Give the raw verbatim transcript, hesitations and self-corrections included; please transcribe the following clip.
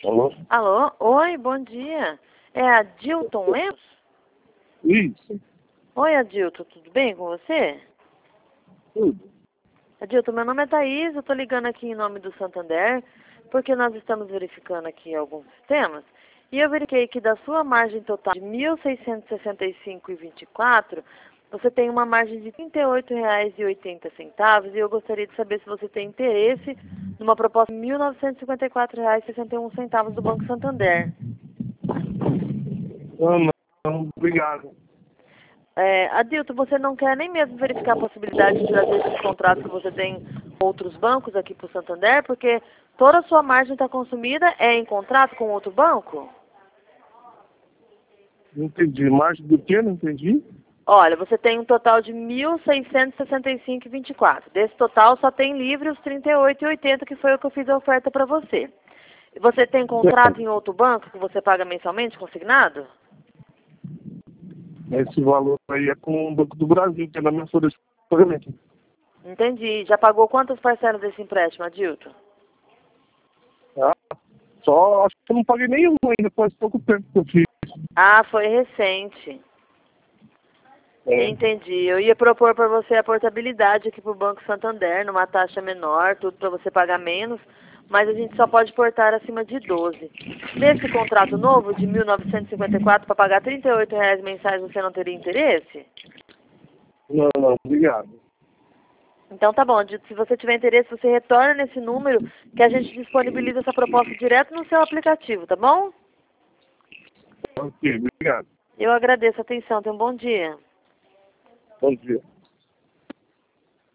Alô? Alô? Oi, bom dia. É a Dilton Lemos? Isso. Oi, Adilton, tudo bem com você? Tudo. Adilton, meu nome é Thaís, eu estou ligando aqui em nome do Santander, porque nós estamos verificando aqui alguns sistemas, e eu verifiquei que da sua margem total de mil seiscentos e sessenta e cinco reais e vinte e quatro centavos, você tem uma margem de trinta e oito reais e oitenta centavos, e eu gostaria de saber se você tem interesse numa proposta de mil novecentos e cinquenta e quatro reais e sessenta e um centavos do Banco Santander. Não, não, não, obrigado. É, Adilton, você não quer nem mesmo verificar a possibilidade de trazer esses contratos que você tem com outros bancos aqui para o Santander, porque toda a sua margem está consumida é em contrato com outro banco? Não entendi. Margem do quê? Não entendi. Olha, você tem um total de mil seiscentos e sessenta e cinco reais e vinte e quatro centavos. Desse total só tem livre os trinta e oito reais e oitenta centavos, que foi o que eu fiz a oferta para você. Você tem contrato em outro banco que você paga mensalmente, consignado? Esse valor aí é com o Banco do Brasil, que é na minha folha de pagamento. Entendi. Já pagou quantas parcelas desse empréstimo, Adilton? Tá? Só acho que eu não paguei nenhum ainda, faz pouco tempo que eu fiz. Ah, foi recente. É. Entendi. Eu ia propor para você a portabilidade aqui para o Banco Santander, numa taxa menor, tudo para você pagar menos, mas a gente só pode portar acima de doze. Nesse contrato novo de mil novecentos e cinquenta e quatro para pagar trinta e oito reais mensais, você não teria interesse? Não, não, obrigado. Então tá bom, Dito, se você tiver interesse, você retorna nesse número que a gente disponibiliza essa proposta direto no seu aplicativo, tá bom? Ok, obrigado. Eu agradeço a atenção, tenha um bom dia. Bom dia.